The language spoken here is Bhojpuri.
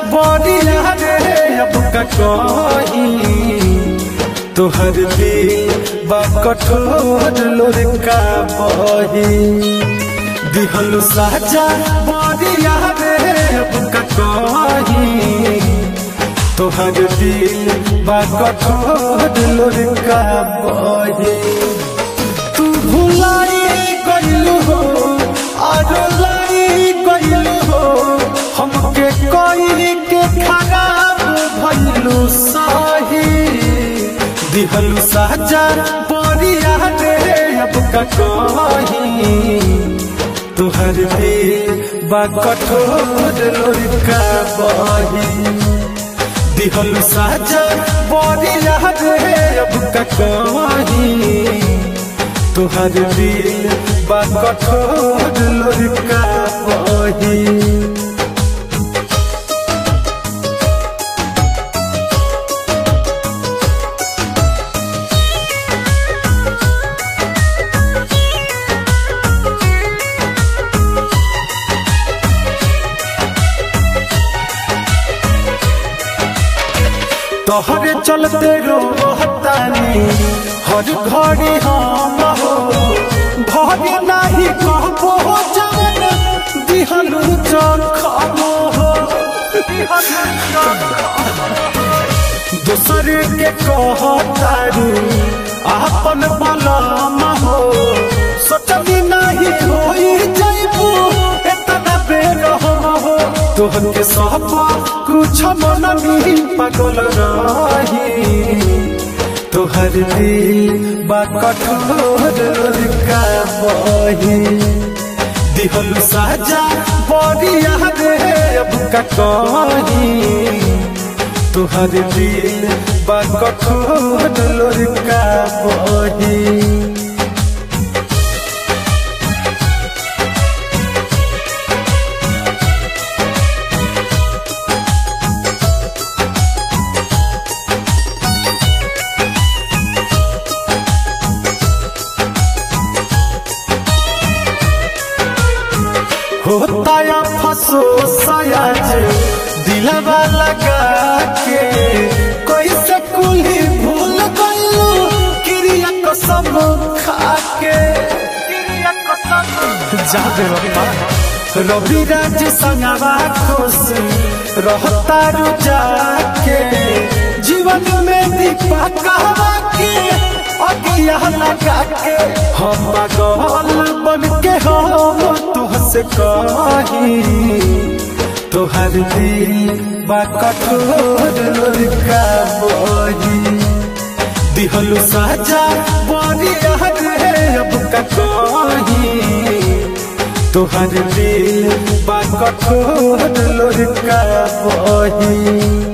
बरिया रे अब का कही तोहर दिल बा कठोर लोरका बही दिहलु साजा बरिया रे अब का कही तोहर दिल बा कठोर लोरका बही तू भुलाई गइलु हो आरो लाई गइलु हो हमके कोई के खराब भइलु सही दिहलु साजा बरिया रे अब का कही तोहर दिल बा कठोर लोरका बही दिहलु साजा बरिया रे अब का कही तोहर दिल बा कठोर लोरका बही तोहरे चलते रोहतानी हर घड़ी हम हो घड़ी नहीं कहबो जान दिहलु जखम हो दूसरे के कहतारू आपन बलम हो सोचनी नहीं होई जाइबू एतना बेरहम हो तोहके सब कुछ मन नहीं पागल रही तोहर दिल बा कठोर लोरका बही दिहलु साजा बरिया रे अब का कही तोहर दिल बा कठोर लोरका बही होता या फसो सयाज दिलवा लगा के कोई से कुली भूल गइलू क्रिया कसम खा के जाबे बाबा रवि राज संगवा खुश रहता रुजा के जीवन में दीपा कहवा के अगिया लगा के हम पागल बन के हम तुहसे कही तोहर दिल बा कठोर लोरका बही दिहलु साजा बरिया रे अब का कही तोहर दिल बा कठोर लोरका बही।